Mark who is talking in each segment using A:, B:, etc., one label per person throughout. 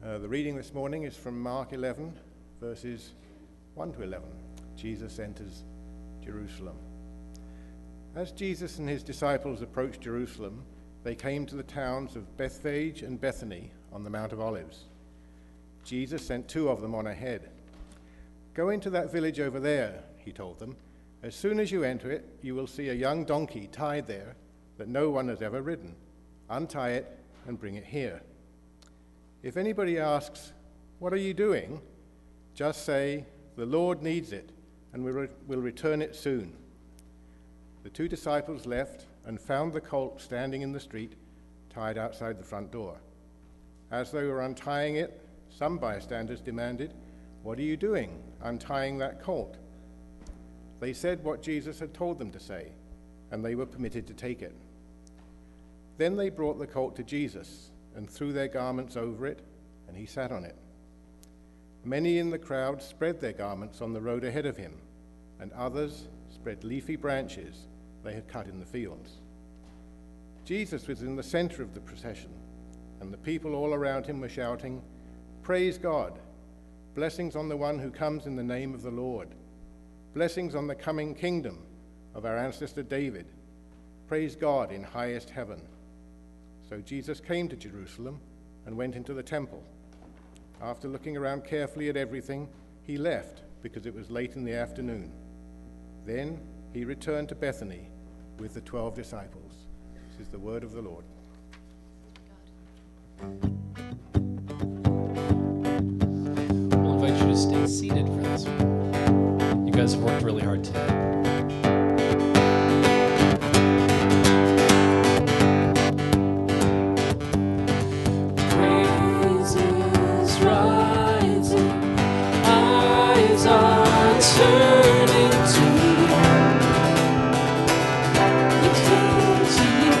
A: The reading this morning is from Mark 11, verses 1 to 11. Jesus enters Jerusalem. As Jesus and his disciples approached Jerusalem, they came to the towns of Bethphage and Bethany on the Mount of Olives. Jesus sent two of them on ahead. "Go into that village over there," he told them. "As soon as you enter it, you will see a young donkey tied there that no one has ever ridden. Untie it and bring it here. If anybody asks, 'What are you doing?' just say, 'The Lord needs it, and we'll return it soon.'" The two disciples left and found the colt standing in the street, tied outside the front door. As they were untying it, some bystanders demanded, "What are you doing, untying that colt?" They said what Jesus had told them to say, and they were permitted to take it. Then they brought the colt to Jesus and threw their garments over it, and he sat on it. Many in the crowd spread their garments on the road ahead of him, and others spread leafy branches they had cut in the fields. Jesus was in the center of the procession, and the people all around him were shouting, "Praise God! Blessings on the one who comes in the name of the Lord. Blessings on the coming kingdom of our ancestor David. Praise God in highest heaven." So Jesus came to Jerusalem and went into the temple. After looking around carefully at everything, he left because it was late in the afternoon. Then he returned to Bethany with the 12 disciples. This is the word of the Lord.
B: We'll invite you to stay seated for this one. You guys have worked really hard today.
C: Turning to you, we turn to you.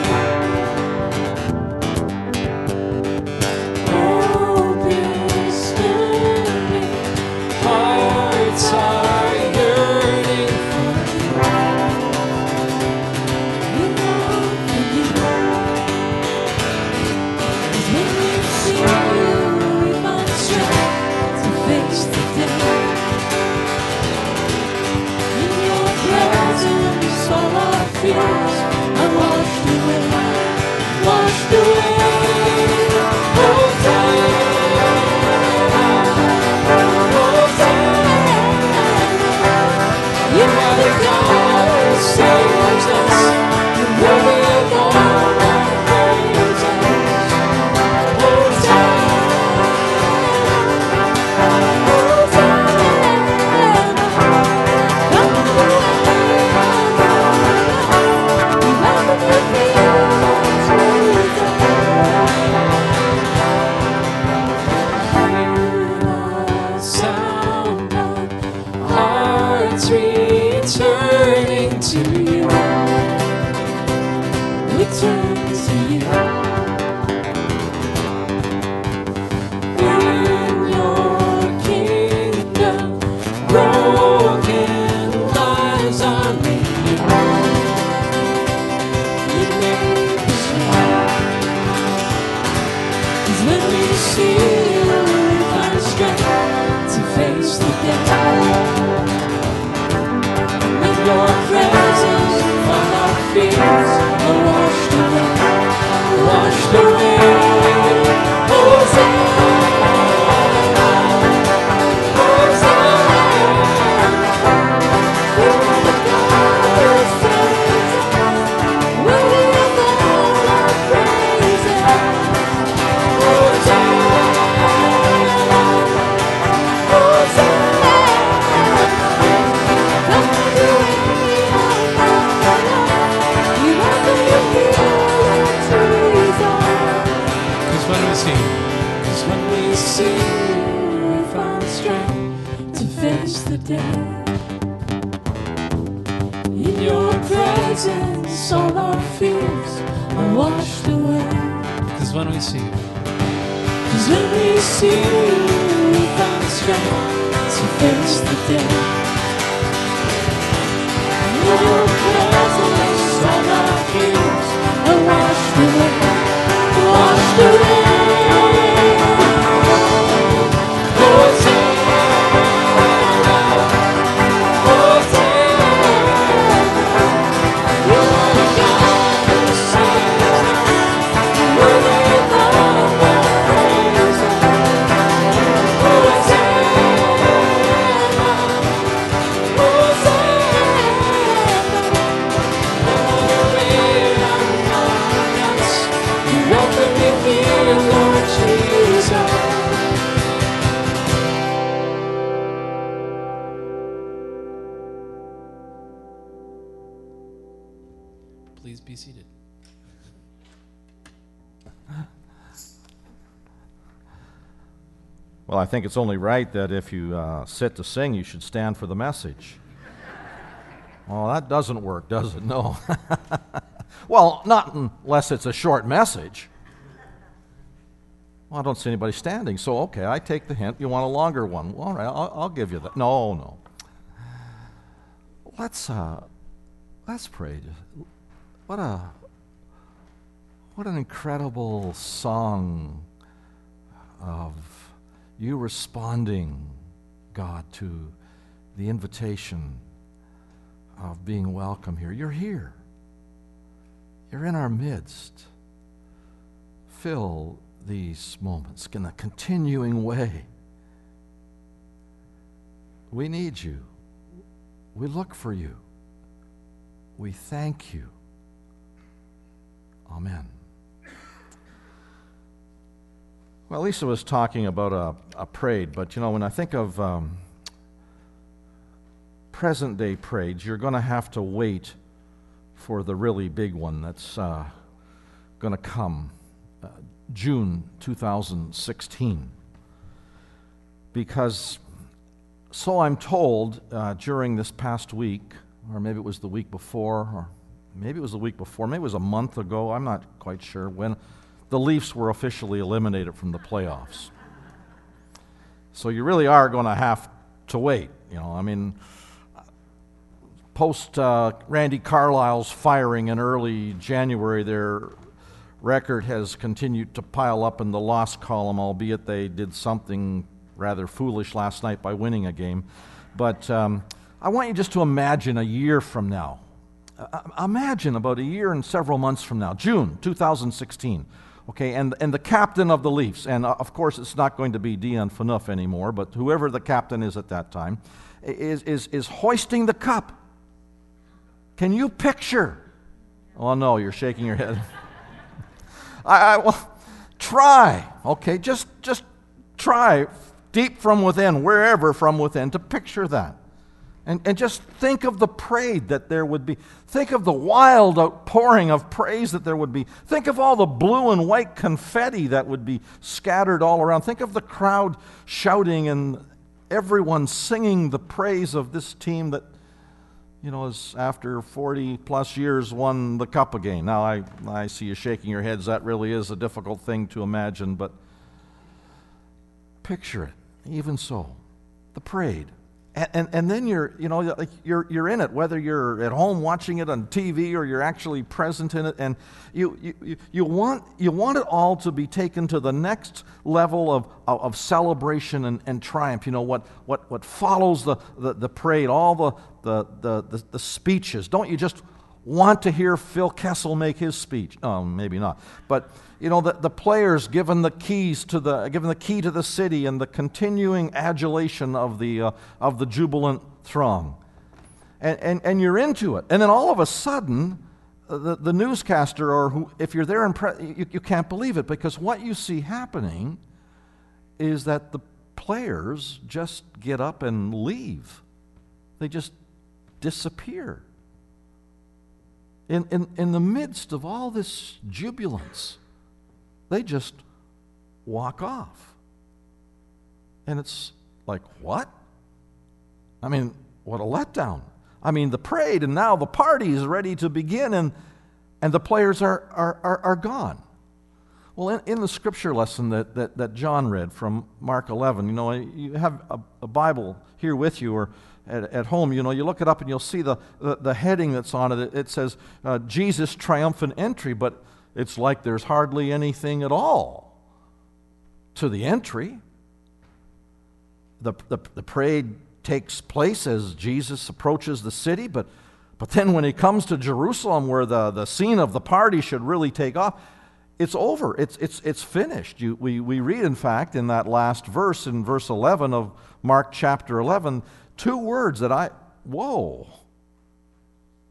C: Hope is burning, hearts are yearning for you. We long for you. 'Cause when we see you, we find strength to face the day. All our fears are washed away, washed away. Hosanna, Hosanna. You are the God who saves us. You're worthy of all our praises. Hosanna, returning to you, we turn to you. In your kingdom, broken lives are made new. You make us new. 'Cause when we see you, we find strength to face the day. Your presence, all our fears are washed away, washed away. Hosanna, Hosanna. You are the God who saves us, worthy of all our praises. Hosanna, Hosanna. When we see you, we find strength to face the day. In your presence, all our fears are washed away.
B: 'Cause when we see you,
C: 'Cause when we see you, we find strength to face the day. In your presence, all our fears are washed away, washed away. here, Lord Jesus.
B: Please be seated.
D: Well, I think it's only right that if you sit to sing, you should stand for the message. Well, that doesn't work, does it? No. Well, not unless it's a short message. Well, I don't see anybody standing, so okay, I take the hint. You want a longer one? Well, all right, I'll give you that. No. Let's pray. What an incredible song of you responding, God, to the invitation of being welcome here. You're here. You're in our midst. Fill these moments in a continuing way. We need you. We look for you. We thank you. Amen. Well, Lisa was talking about a parade, but when I think of present-day parades, you're going to have to wait for the really big one that's going to come June 2016. Because, so I'm told, during this past week, or maybe it was the week before, or maybe it was the week before, maybe it was a month ago, I'm not quite sure, when the Leafs were officially eliminated from the playoffs. So you really are going to have to wait. Post Randy Carlyle's firing in early January, their record has continued to pile up in the loss column, albeit they did something rather foolish last night by winning a game. But I want you just to imagine a year from now. Imagine about a year and several months from now, June 2016. Okay, and the captain of the Leafs, and of course it's not going to be Dion Phaneuf anymore, but whoever the captain is at that time, is hoisting the cup. Can you picture? Oh no, you're shaking your head. Well, try, okay, just try deep from within, wherever from within, to picture that. And just think of the parade that there would be. Think of the wild outpouring of praise that there would be. Think of all the blue and white confetti that would be scattered all around. Think of the crowd shouting and everyone singing the praise of this team that, is after 40 plus years won the cup again. Now, I see you shaking your heads. That really is a difficult thing to imagine, but picture it. Even so, the parade. And then you're in it, whether you're at home watching it on TV or you're actually present in it, and you want it all to be taken to the next level of celebration and triumph. What follows the parade, all the speeches. Don't you just want to hear Phil Kessel make his speech? Oh, maybe not, but. The players given the key to the city and the continuing adulation of the jubilant throng, and you're into it. And then all of a sudden, the newscaster, or if you're there, you can't believe it, because what you see happening is that the players just get up and leave. They just disappear. In the midst of all this jubilance, they just walk off. And it's like, what? I mean, what a letdown. I mean, the parade and now the party is ready to begin, and the players are gone. Well, in the scripture lesson that John read from Mark 11, you have a Bible here with you, or at home, you look it up and you'll see the heading that's on it. It says, Jesus' triumphant entry, but it's like there's hardly anything at all to the entry. The parade takes place as Jesus approaches the city, but then when he comes to Jerusalem, where the scene of the party should really take off, it's over. It's finished. We read, in fact, in that last verse, in verse 11 of Mark chapter 11, two words that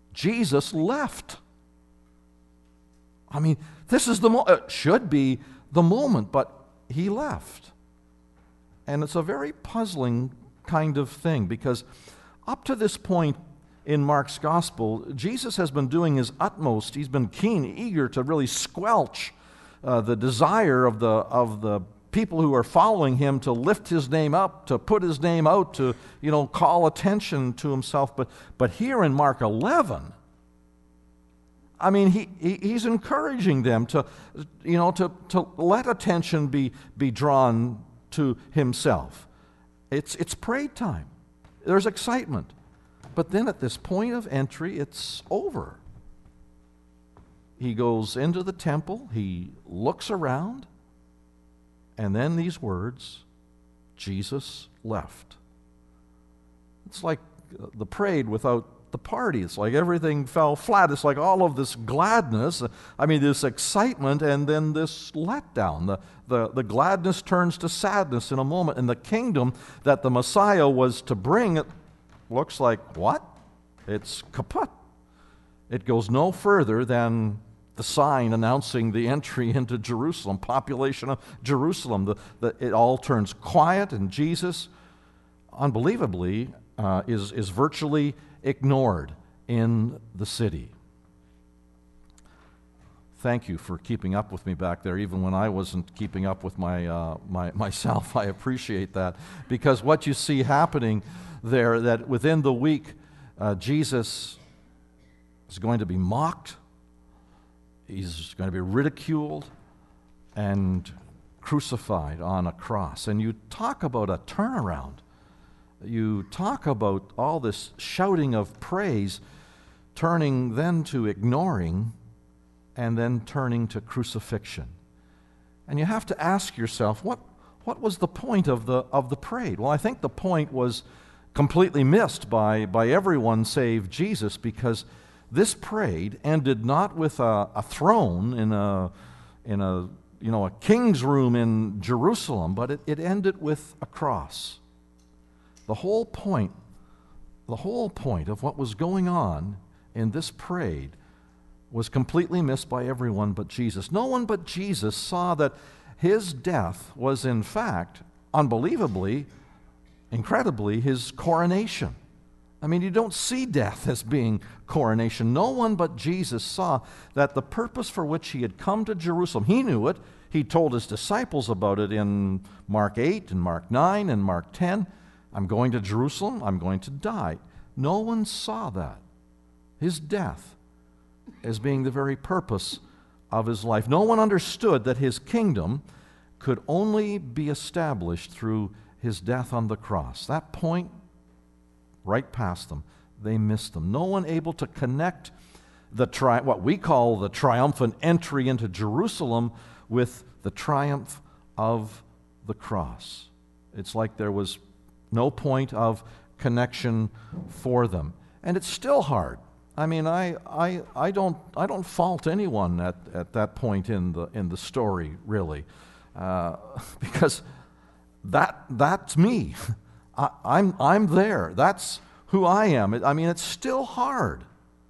D: Jesus left. I mean, this is should be the moment, but he left. And it's a very puzzling kind of thing, because up to this point in Mark's gospel, Jesus has been doing his utmost. He's been keen, eager to really squelch the desire of the people who are following him to lift his name up, to put his name out, to call attention to himself. But here in Mark 11, I mean, he's encouraging them to let attention be drawn to himself. It's pray time. There's excitement. But then at this point of entry, it's over. He goes into the temple, he looks around, and then these words, Jesus left. It's like the parade without the party. It's like everything fell flat. It's like all of this gladness, this excitement, and then this letdown. The gladness turns to sadness in a moment, and the kingdom that the Messiah was to bring, it looks like what? It's kaput. It goes no further than the sign announcing the entry into Jerusalem, population of Jerusalem. It all turns quiet, and Jesus, unbelievably, is virtually ignored in the city. Thank you for keeping up with me back there, even when I wasn't keeping up with myself. I appreciate that, because what you see happening there, that within the week, Jesus is going to be mocked, he's going to be ridiculed, and crucified on a cross. And you talk about a turnaround. You talk about all this shouting of praise, turning then to ignoring, and then turning to crucifixion. And you have to ask yourself, what was the point of the parade? Well, I think the point was completely missed by everyone save Jesus, because this parade ended not with a throne in a king's room in Jerusalem, but it ended with a cross. The whole point of what was going on in this parade was completely missed by everyone but Jesus. No one but Jesus saw that his death was, in fact, unbelievably, incredibly, his coronation. You don't see death as being coronation. No one but Jesus saw that the purpose for which he had come to Jerusalem, he knew it. He told his disciples about it in Mark 8 and Mark 9 and Mark 10. I'm going to Jerusalem, I'm going to die. No one saw that, his death, as being the very purpose of his life. No one understood that his kingdom could only be established through his death on the cross. That point, right past them, they missed them. No one able to connect what we call the triumphant entry into Jerusalem with the triumph of the cross. It's like there was no point of connection for them. And it's still hard. I don't fault anyone at that point in the story, really, because that's me. I'm there. That's who I am. It's still hard.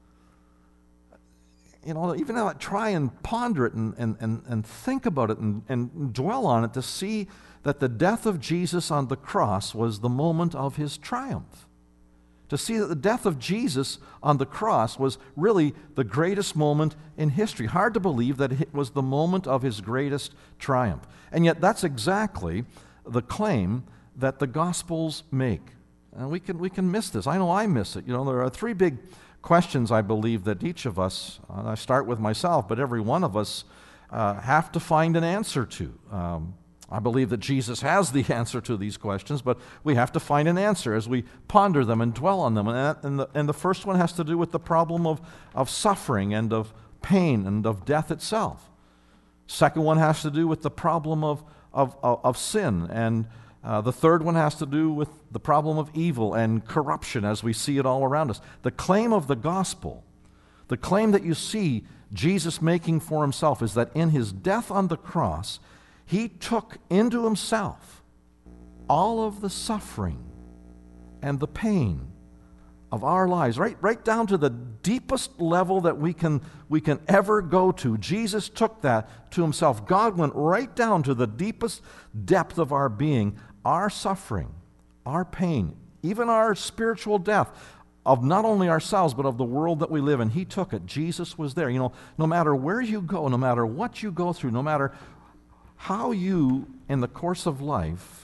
D: Even though I try and ponder it and think about it and dwell on it, to see that the death of Jesus on the cross was the moment of his triumph. To see that the death of Jesus on the cross was really the greatest moment in history. Hard to believe that it was the moment of his greatest triumph. And yet that's exactly the claim that the Gospels make. And we can miss this. I know I miss it. There are three big questions, I believe, that each of us, I start with myself, but every one of us have to find an answer to. I believe that Jesus has the answer to these questions, but we have to find an answer as we ponder them and dwell on them. And the first one has to do with the problem of suffering and of pain and of death itself. Second one has to do with the problem of sin. And the third one has to do with the problem of evil and corruption as we see it all around us. The claim of the gospel, the claim that you see Jesus making for himself, is that in his death on the cross, he took into himself all of the suffering and the pain of our lives, right down to the deepest level that we can ever go to. Jesus took that to himself. God went right down to the deepest depth of our being, our suffering, our pain, even our spiritual death of not only ourselves but of the world that we live in. He took it. Jesus was there. No matter where you go, no matter what you go through, no matter how you, in the course of life,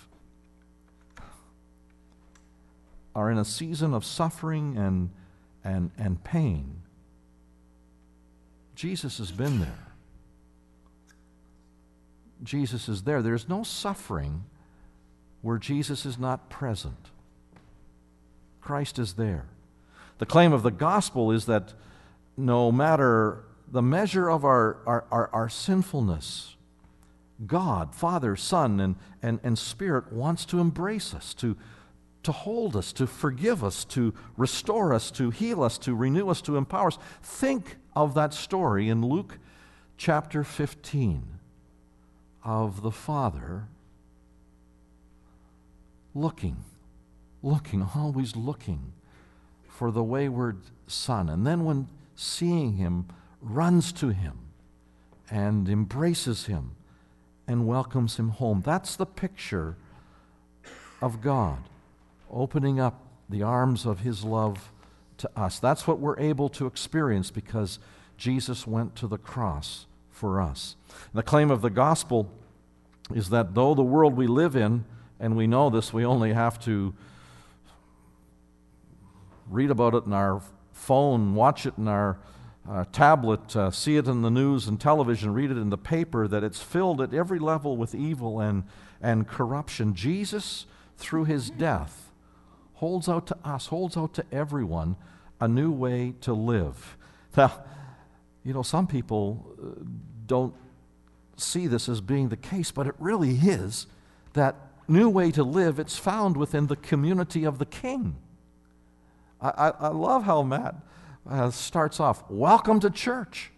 D: are in a season of suffering and pain, Jesus has been there. Jesus is there. There's no suffering where Jesus is not present. Christ is there. The claim of the gospel is that no matter the measure of our sinfulness, God, Father, Son, and Spirit wants to embrace us, to hold us, to forgive us, to restore us, to heal us, to renew us, to empower us. Think of that story in Luke chapter 15 of the Father looking, always looking for the wayward son. And then when seeing him, runs to him and embraces him and welcomes him home. That's the picture of God, opening up the arms of his love to us. That's what we're able to experience because Jesus went to the cross for us. The claim of the gospel is that though the world we live in, and we know this, we only have to read about it in our phone, watch it in our tablet, see it in the news and television, read it in the paper, that it's filled at every level with evil and corruption. Jesus, through his death, holds out to us, holds out to everyone, a new way to live. Now, some people don't see this as being the case, but it really is. That new way to live, it's found within the community of the King. I love how Matt starts off, welcome to church.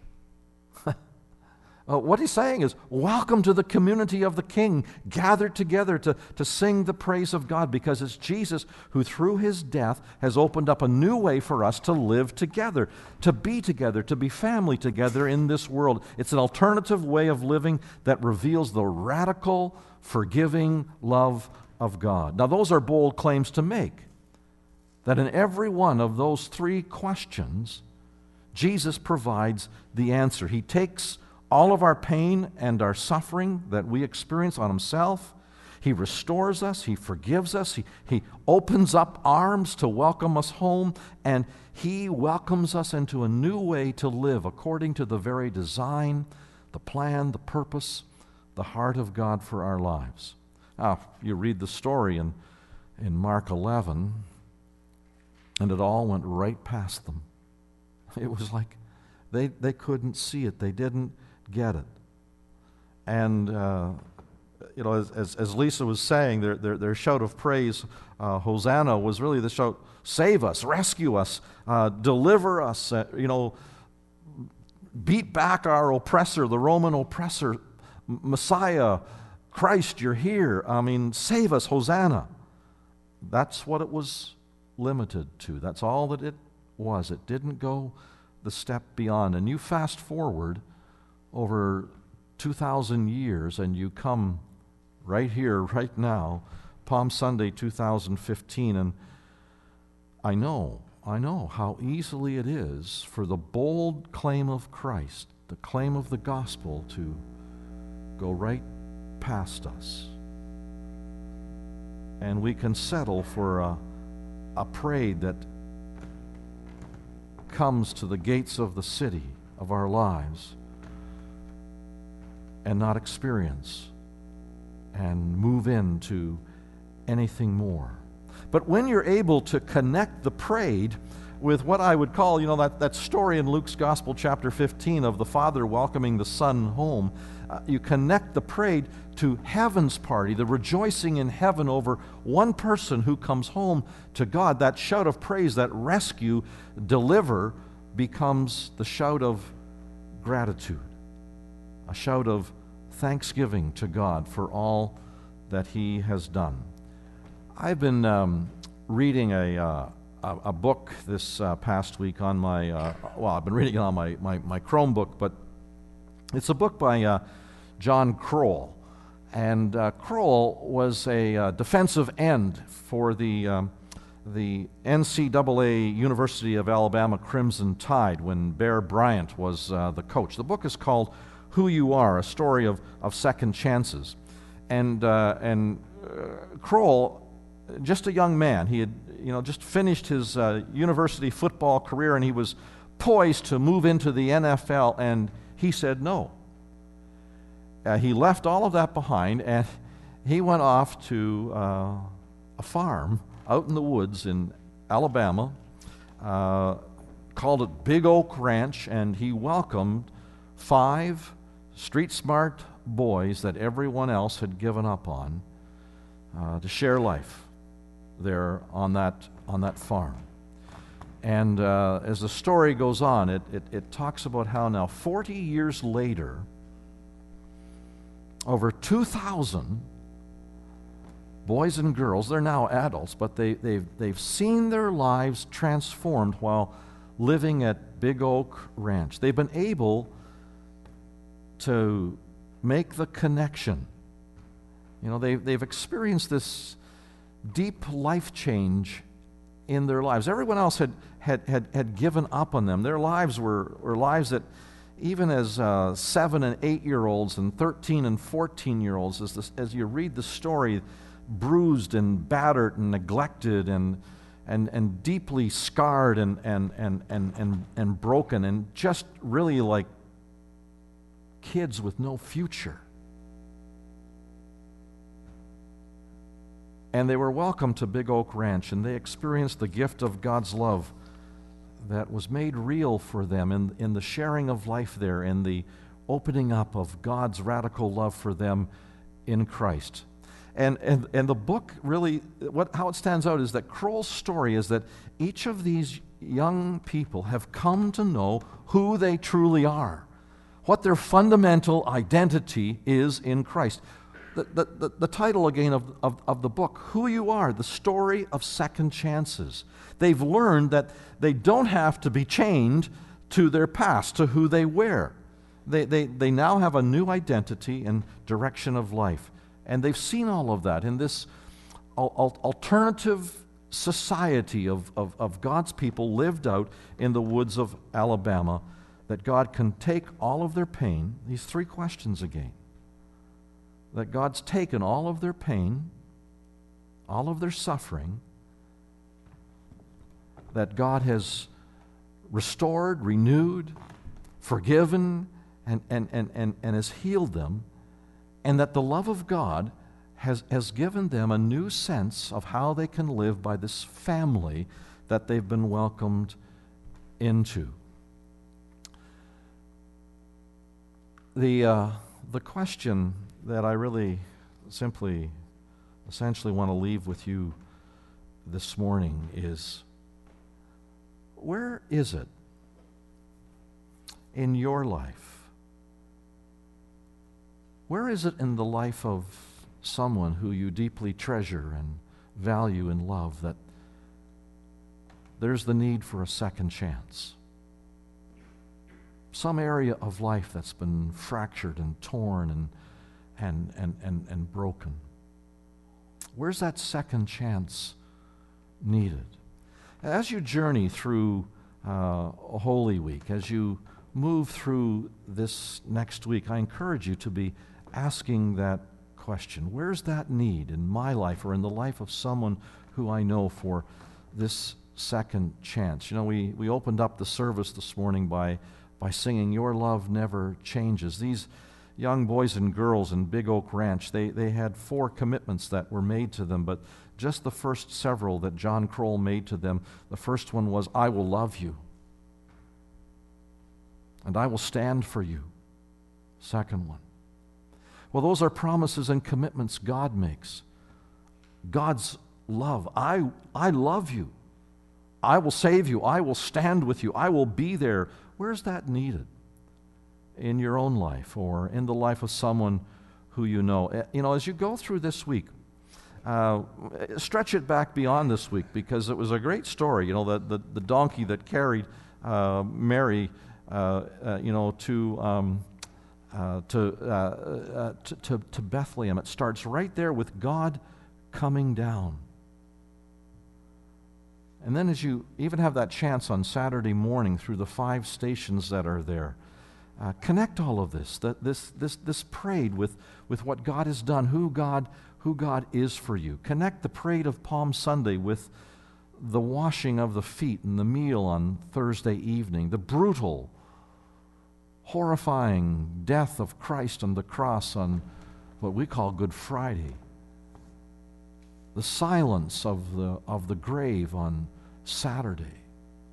D: What he's saying is, welcome to the community of the King, gathered together to sing the praise of God, because it's Jesus who, through his death, has opened up a new way for us to live together, to be family together in this world. It's an alternative way of living that reveals the radical, forgiving love of God. Now, those are bold claims to make, that in every one of those three questions, Jesus provides the answer. He takes all of our pain and our suffering that we experience on himself. He restores us. He forgives us. He opens up arms to welcome us home, and he welcomes us into a new way to live according to the very design, the plan, the purpose, the heart of God for our lives. Now, you read the story in Mark 11, and it all went right past them. It was like they couldn't see it. They didn't get it. And as Lisa was saying, their shout of praise, Hosanna, was really the shout, save us, rescue us, deliver us, beat back our oppressor, the Roman oppressor, Messiah, Christ, you're here. Save us, Hosanna. That's what it was limited to. That's all that it was. It didn't go the step beyond. And you fast forward over 2,000 years, and you come right here, right now, Palm Sunday 2015, and I know how easily it is for the bold claim of Christ, the claim of the gospel, to go right past us. And we can settle for a parade that comes to the gates of the city of our lives and not experience and move into anything more. But when you're able to connect the parade with what I would call, that story in Luke's Gospel, chapter 15, of the Father welcoming the Son home, you connect the parade to heaven's party, the rejoicing in heaven over one person who comes home to God. That shout of praise, that rescue, deliver, becomes the shout of gratitude, a shout of thanksgiving to God for all that he has done. I've been reading a a book this past week on my, I've been reading it on my Chromebook, but it's a book by John Kroll. And Kroll was a defensive end for the NCAA University of Alabama Crimson Tide when Bear Bryant was the coach. The book is called Who You Are, a story of second chances. And Kroll, just a young man, he had just finished his university football career, and he was poised to move into the NFL, and he said no. He left all of that behind, and he went off to a farm out in the woods in Alabama, called it Big Oak Ranch, and he welcomed 5 street-smart boys that everyone else had given up on to share life there on that farm. And as the story goes on, it talks about how now 40 years later, over 2,000 boys and girls, they're now adults, but they've seen their lives transformed while living at Big Oak Ranch. They've been able to make the connection. They've experienced this deep life change in their lives. Everyone else had given up on them. Their lives were lives that even as 7 and 8-year-olds and 13 and 14-year-olds, as you read the story, bruised and battered and neglected and deeply scarred and broken, and just really like kids with no future. And they were welcomed to Big Oak Ranch, and they experienced the gift of God's love that was made real for them in the sharing of life there, in the opening up of God's radical love for them in Christ. And the book really, how it stands out is that Kroll's story is that each of these young people have come to know who they truly are, what their fundamental identity is in Christ. The title again of the book, Who You Are, the story of second chances. They've learned that they don't have to be chained to their past, to who they were. They now have a new identity and direction of life. And they've seen all of that in this alternative society of God's people lived out in the woods of Alabama, that God can take all of their pain. These 3 questions again. That God's taken all of their pain, all of their suffering, that God has restored, renewed, forgiven, and has healed them, and that the love of God has given them a new sense of how they can live by this family that they've been welcomed into. The question that I really essentially want to leave with you this morning is, where is it in your life? Where is it in the life of someone who you deeply treasure and value and love that there's the need for a second chance? Some area of life that's been fractured and torn and broken. Where's that second chance needed? As you journey through Holy Week, as you move through this next week, I encourage you to be asking that question. Where's that need in my life or in the life of someone who I know for this second chance? We opened up the service this morning by singing, Your Love Never Changes. These young boys and girls in Big Oak Ranch, they had 4 commitments that were made to them, but just the first several that John Kroll made to them, the first one was, I will love you, and I will stand for you. Second one. Well, those are promises and commitments God makes. God's love. I love you. I will save you. I will stand with you. I will be there. Where's that needed? In your own life or in the life of someone who you know. As you go through this week, stretch it back beyond this week, because it was a great story. You know, the donkey that carried Mary, to Bethlehem. It starts right there with God coming down. And then as you even have that chance on Saturday morning through the 5 stations that are there, connect all of this, this parade with what God has done, who God is for you. Connect the parade of Palm Sunday with the washing of the feet and the meal on Thursday evening, the brutal, horrifying death of Christ on the cross on what we call Good Friday, the silence of the grave on Saturday,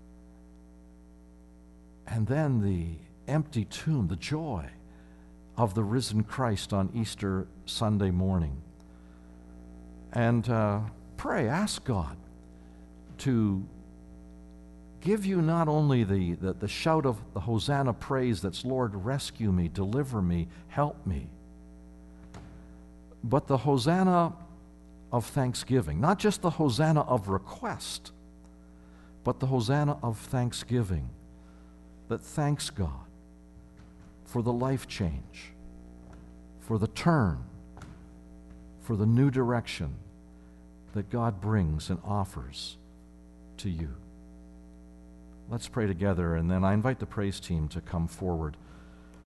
D: and then the empty tomb, the joy of the risen Christ on Easter Sunday morning. And pray, ask God to give you not only the shout of the Hosanna praise that's, Lord, rescue me, deliver me, help me, but the Hosanna of thanksgiving, not just the Hosanna of request, but the Hosanna of thanksgiving that thanks God for the life change, for the turn, for the new direction that God brings and offers to you. Let's pray together, and then I invite the praise team to come forward.